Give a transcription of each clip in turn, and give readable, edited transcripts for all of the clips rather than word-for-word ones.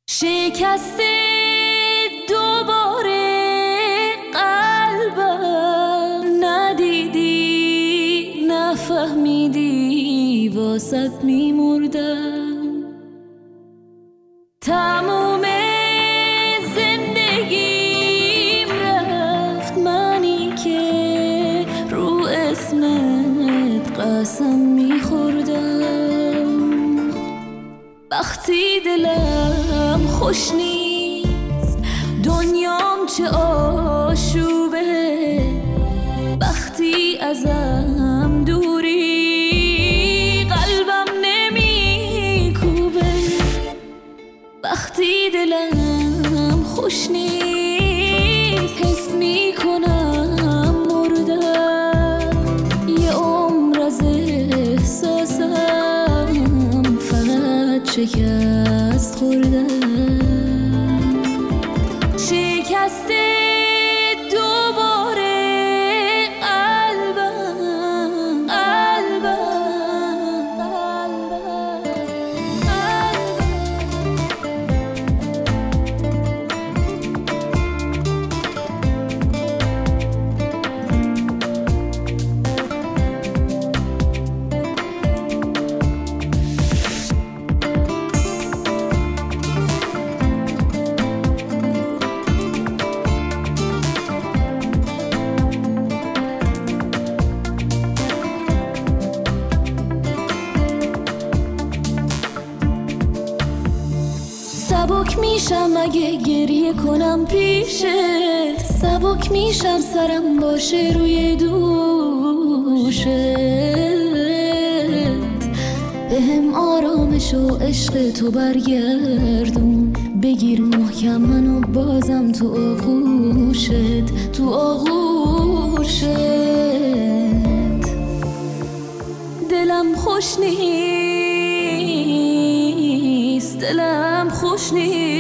شکسته دوباره قلبم، ندیدی نفهمیدی واسط میمردم. تموم زندگیم رفت، منی که رو اسمت قسم میخوردم. وقتی دلم خوش نیست دنیام چه آشوبه، وقتی ازم دوری قلبم نمیکوبه. وقتی دلم خوش نیست حس میکنم مردم. یه عمر از احساسم فقط شکست خوردم. شکسته دوباره قلبم، سبک میشم اگه گریه کنم پیشت، سبک میشم سرم باشه روی دوشت. بهم آرامش و عشق تو برگردون، بگیر محکم منو بازم تو آغوشت، تو آغوشت. دلم خوش نیست، دلم خوش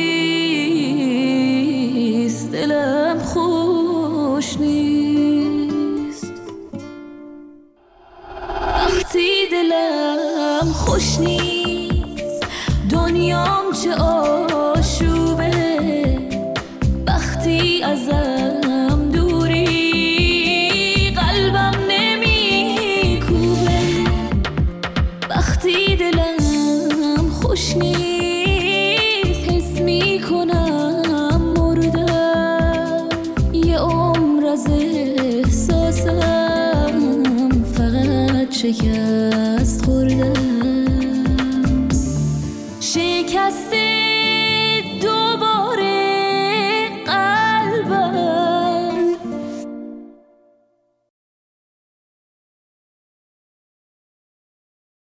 نیست، دلم خوش نیست. وقتی دلم خوش نیست دنیام چه آشوبه، وقتی ازم دوری قلبم نمیکوبه. وقتی دلم خوش نیست حس میکنم مردم. یه عمر از احساسم فقط شکست